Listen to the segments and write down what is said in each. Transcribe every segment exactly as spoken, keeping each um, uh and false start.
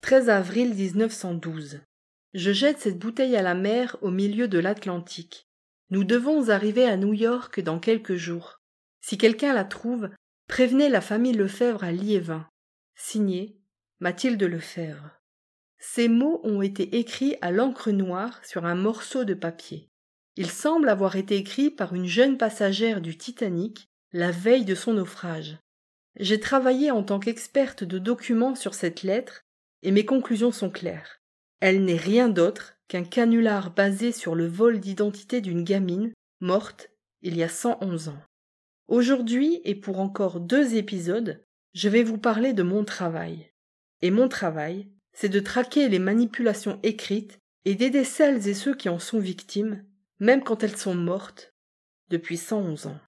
treize avril mille neuf cent douze. Je jette cette bouteille à la mer au milieu de l'Atlantique. Nous devons arriver à New York dans quelques jours. Si quelqu'un la trouve, prévenez la famille Lefèvre à Liévin. Signé Mathilde Lefèvre. Ces mots ont été écrits à l'encre noire sur un morceau de papier. Ils semblent avoir été écrits par une jeune passagère du Titanic la veille de son naufrage. J'ai travaillé en tant qu'experte de documents sur cette lettre et mes conclusions sont claires. Elle n'est rien d'autre qu'un canular basé sur le vol d'identité d'une gamine morte il y a cent onze ans. Aujourd'hui, et pour encore deux épisodes, je vais vous parler de mon travail. Et mon travail, c'est de traquer les manipulations écrites et d'aider celles et ceux qui en sont victimes, même quand elles sont mortes, depuis cent onze ans.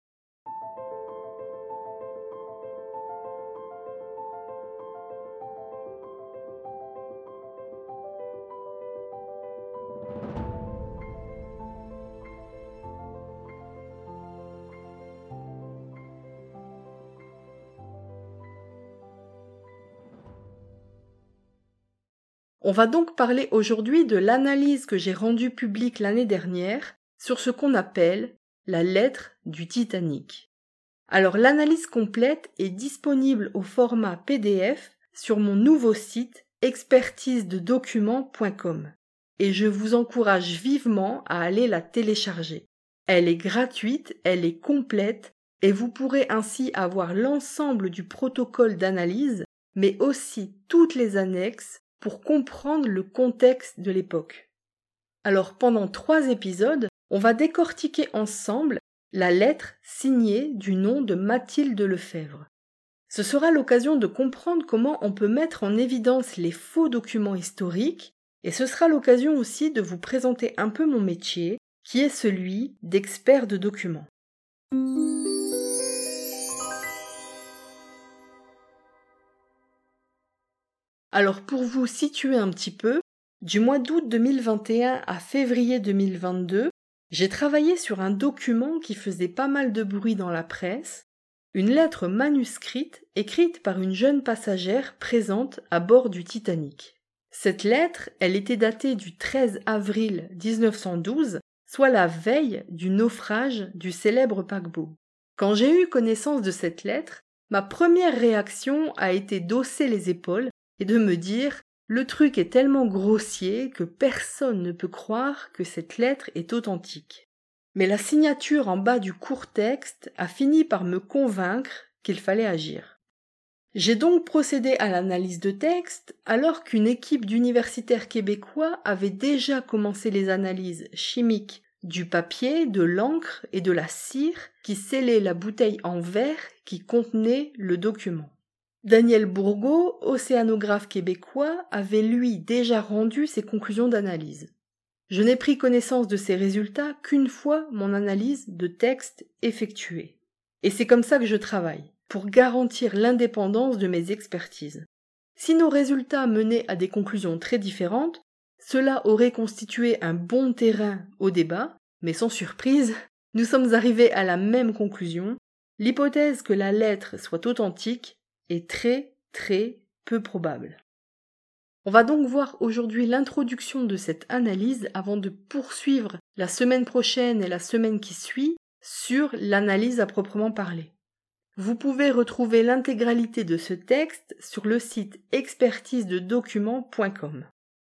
On va donc parler aujourd'hui de l'analyse que j'ai rendue publique l'année dernière sur ce qu'on appelle la lettre du Titanic. Alors l'analyse complète est disponible au format P D F sur mon nouveau site expertise de documents point com et je vous encourage vivement à aller la télécharger. Elle est gratuite, elle est complète et vous pourrez ainsi avoir l'ensemble du protocole d'analyse mais aussi toutes les annexes pour comprendre le contexte de l'époque. Alors pendant trois épisodes, on va décortiquer ensemble la lettre signée du nom de Mathilde Lefèvre. Ce sera l'occasion de comprendre comment on peut mettre en évidence les faux documents historiques et ce sera l'occasion aussi de vous présenter un peu mon métier qui est celui d'expert de documents. Alors pour vous situer un petit peu, du mois d'août deux mille vingt et un à février deux mille vingt-deux, j'ai travaillé sur un document qui faisait pas mal de bruit dans la presse, une lettre manuscrite écrite par une jeune passagère présente à bord du Titanic. Cette lettre, elle était datée du treize avril mille neuf cent douze, soit la veille du naufrage du célèbre paquebot. Quand j'ai eu connaissance de cette lettre, ma première réaction a été d'hausser les épaules et de me dire « le truc est tellement grossier que personne ne peut croire que cette lettre est authentique ». Mais la signature en bas du court texte a fini par me convaincre qu'il fallait agir. J'ai donc procédé à l'analyse de texte alors qu'une équipe d'universitaires québécois avait déjà commencé les analyses chimiques du papier, de l'encre et de la cire qui scellaient la bouteille en verre qui contenait le document. Daniel Bourgault, océanographe québécois, avait lui déjà rendu ses conclusions d'analyse. Je n'ai pris connaissance de ces résultats qu'une fois mon analyse de texte effectuée. Et c'est comme ça que je travaille, pour garantir l'indépendance de mes expertises. Si nos résultats menaient à des conclusions très différentes, cela aurait constitué un bon terrain au débat, mais sans surprise, nous sommes arrivés à la même conclusion. L'hypothèse que la lettre soit authentique est très, très peu probable. On va donc voir aujourd'hui l'introduction de cette analyse avant de poursuivre la semaine prochaine et la semaine qui suit sur l'analyse à proprement parler. Vous pouvez retrouver l'intégralité de ce texte sur le site expertise de documents point com.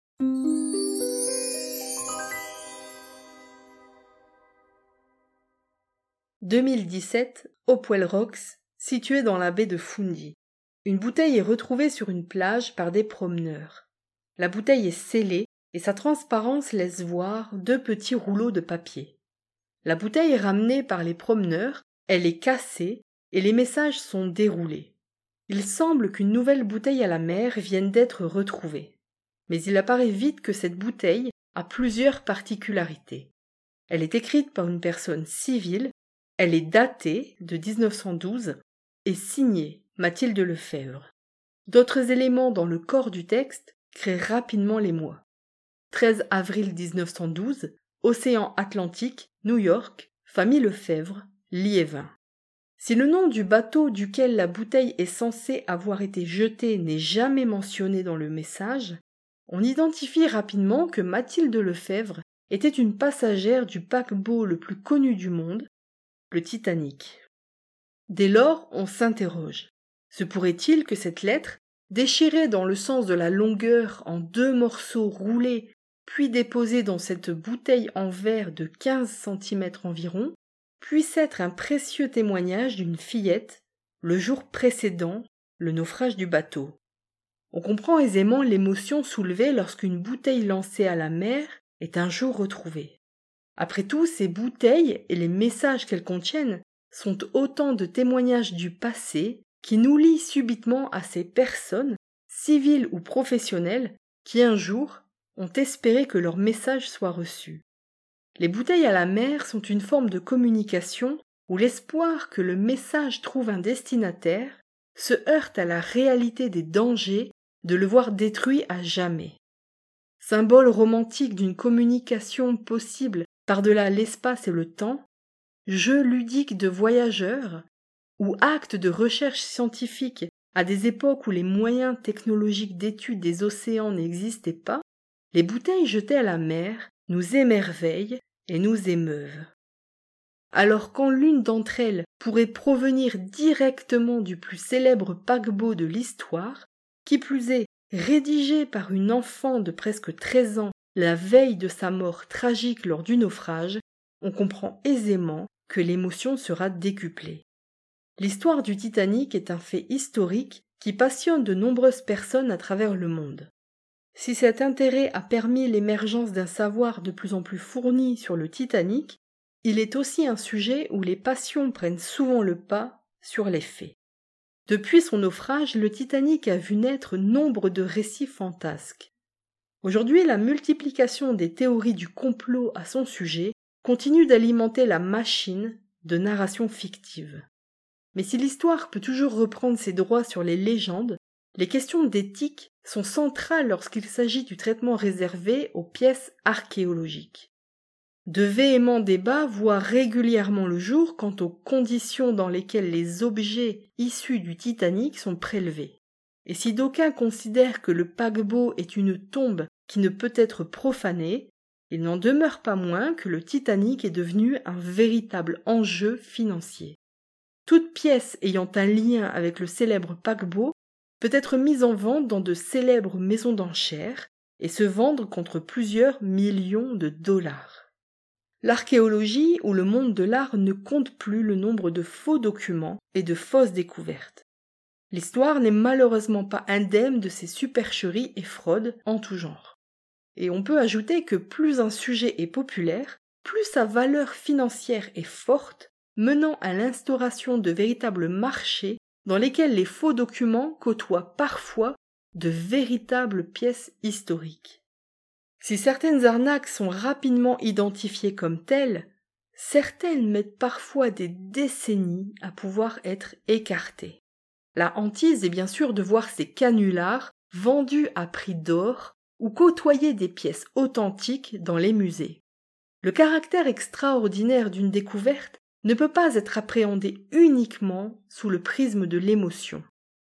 deux mille dix-sept, Hopewell Rocks, situé dans la baie de Fundy. Une bouteille est retrouvée sur une plage par des promeneurs. La bouteille est scellée et sa transparence laisse voir deux petits rouleaux de papier. La bouteille est ramenée par les promeneurs, elle est cassée et les messages sont déroulés. Il semble qu'une nouvelle bouteille à la mer vienne d'être retrouvée. Mais il apparaît vite que cette bouteille a plusieurs particularités. Elle est écrite par une personne civile, elle est datée de dix-neuf cent douze et signée Mathilde Lefèvre. D'autres éléments dans le corps du texte créent rapidement l'émoi. treize avril dix-neuf cent douze, Océan Atlantique, New York, famille Lefèvre, Liévin. Si le nom du bateau duquel la bouteille est censée avoir été jetée n'est jamais mentionné dans le message, on identifie rapidement que Mathilde Lefèvre était une passagère du paquebot le plus connu du monde, le Titanic. Dès lors, on s'interroge. Se pourrait-il que cette lettre, déchirée dans le sens de la longueur en deux morceaux roulés, puis déposée dans cette bouteille en verre de quinze centimètres environ, puisse être un précieux témoignage d'une fillette, le jour précédent le naufrage du bateau. On comprend aisément l'émotion soulevée lorsqu'une bouteille lancée à la mer est un jour retrouvée. Après tout, ces bouteilles et les messages qu'elles contiennent sont autant de témoignages du passé qui nous lient subitement à ces personnes, civiles ou professionnelles, qui un jour ont espéré que leur message soit reçu. Les bouteilles à la mer sont une forme de communication où l'espoir que le message trouve un destinataire se heurte à la réalité des dangers de le voir détruit à jamais. Symbole romantique d'une communication possible par-delà l'espace et le temps, jeu ludique de voyageurs, ou acte de recherche scientifique à des époques où les moyens technologiques d'étude des océans n'existaient pas, les bouteilles jetées à la mer nous émerveillent et nous émeuvent. Alors quand l'une d'entre elles pourrait provenir directement du plus célèbre paquebot de l'histoire, qui plus est rédigé par une enfant de presque treize ans la veille de sa mort tragique lors du naufrage, on comprend aisément que l'émotion sera décuplée. L'histoire du Titanic est un fait historique qui passionne de nombreuses personnes à travers le monde. Si cet intérêt a permis l'émergence d'un savoir de plus en plus fourni sur le Titanic, il est aussi un sujet où les passions prennent souvent le pas sur les faits. Depuis son naufrage, le Titanic a vu naître nombre de récits fantasques. Aujourd'hui, la multiplication des théories du complot à son sujet continue d'alimenter la machine de narration fictive. Mais si l'histoire peut toujours reprendre ses droits sur les légendes, les questions d'éthique sont centrales lorsqu'il s'agit du traitement réservé aux pièces archéologiques. De véhéments débats voient régulièrement le jour quant aux conditions dans lesquelles les objets issus du Titanic sont prélevés. Et si d'aucuns considèrent que le paquebot est une tombe qui ne peut être profanée, il n'en demeure pas moins que le Titanic est devenu un véritable enjeu financier. Toute pièce ayant un lien avec le célèbre paquebot peut être mise en vente dans de célèbres maisons d'enchères et se vendre contre plusieurs millions de dollars. L'archéologie ou le monde de l'art ne compte plus le nombre de faux documents et de fausses découvertes. L'histoire n'est malheureusement pas indemne de ces supercheries et fraudes en tout genre. Et on peut ajouter que plus un sujet est populaire, plus sa valeur financière est forte, menant à l'instauration de véritables marchés dans lesquels les faux documents côtoient parfois de véritables pièces historiques. Si certaines arnaques sont rapidement identifiées comme telles, certaines mettent parfois des décennies à pouvoir être écartées. La hantise est bien sûr de voir ces canulars vendus à prix d'or ou côtoyer des pièces authentiques dans les musées. Le caractère extraordinaire d'une découverte ne peut pas être appréhendé uniquement sous le prisme de l'émotion.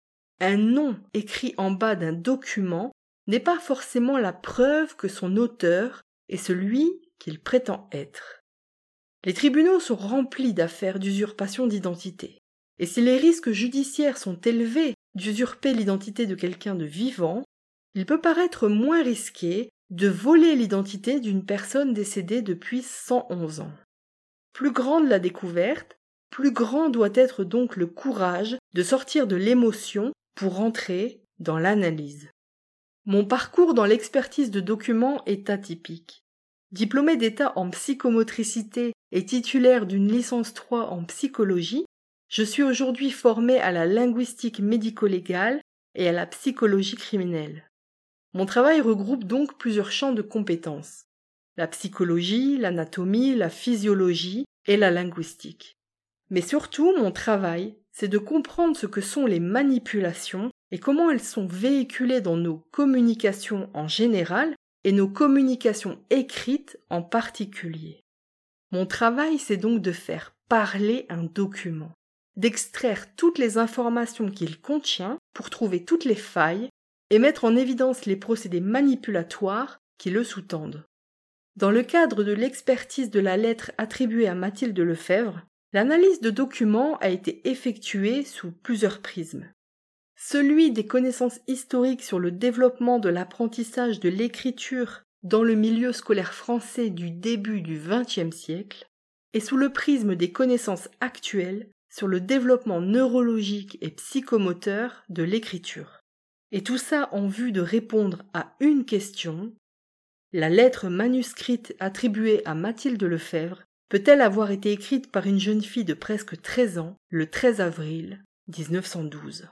Un nom écrit en bas d'un document n'est pas forcément la preuve que son auteur est celui qu'il prétend être. Les tribunaux sont remplis d'affaires d'usurpation d'identité, et si les risques judiciaires sont élevés d'usurper l'identité de quelqu'un de vivant, il peut paraître moins risqué de voler l'identité d'une personne décédée depuis cent onze ans. Plus grande la découverte, plus grand doit être donc le courage de sortir de l'émotion pour entrer dans l'analyse. Mon parcours dans l'expertise de documents est atypique. Diplômé d'État en psychomotricité et titulaire d'une licence trois en psychologie, je suis aujourd'hui formé à la linguistique médico-légale et à la psychologie criminelle. Mon travail regroupe donc plusieurs champs de compétences: la psychologie, l'anatomie, la physiologie et la linguistique. Mais surtout, mon travail, c'est de comprendre ce que sont les manipulations et comment elles sont véhiculées dans nos communications en général et nos communications écrites en particulier. Mon travail, c'est donc de faire parler un document. d'extraire toutes les informations qu'il contient pour trouver toutes les failles et mettre en évidence les procédés manipulatoires qui le sous-tendent. Dans le cadre de l'expertise de la lettre attribuée à Mathilde Lefebvre, l'analyse de documents a été effectuée sous plusieurs prismes. Celui des connaissances historiques sur le développement de l'apprentissage de l'écriture dans le milieu scolaire français du début du vingtième siècle, et sous le prisme des connaissances actuelles sur le développement neurologique et psychomoteur de l'écriture. Et tout ça en vue de répondre à une question: la lettre manuscrite attribuée à Mathilde Lefebvre peut-elle avoir été écrite par une jeune fille de presque treize ans le treize avril mille neuf cent douze?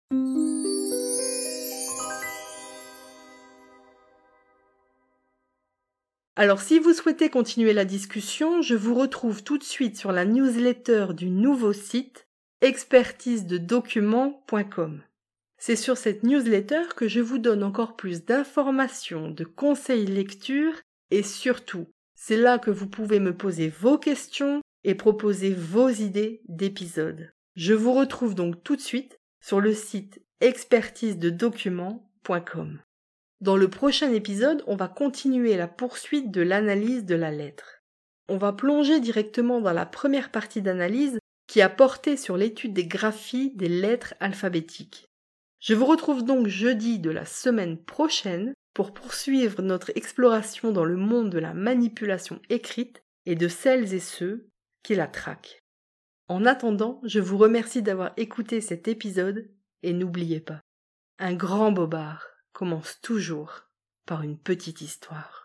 Alors si vous souhaitez continuer la discussion, je vous retrouve tout de suite sur la newsletter du nouveau site expertise de documents point com. C'est sur cette newsletter que je vous donne encore plus d'informations, de conseils lecture et surtout, c'est là que vous pouvez me poser vos questions et proposer vos idées d'épisodes. Je vous retrouve donc tout de suite sur le site expertise de documents point com. Dans le prochain épisode, on va continuer la poursuite de l'analyse de la lettre. On va plonger directement dans la première partie d'analyse qui a porté sur l'étude des graphies des lettres alphabétiques. Je vous retrouve donc jeudi de la semaine prochaine pour poursuivre notre exploration dans le monde de la manipulation écrite et de celles et ceux qui la traquent. En attendant, je vous remercie d'avoir écouté cet épisode et n'oubliez pas, un grand bobard commence toujours par une petite histoire.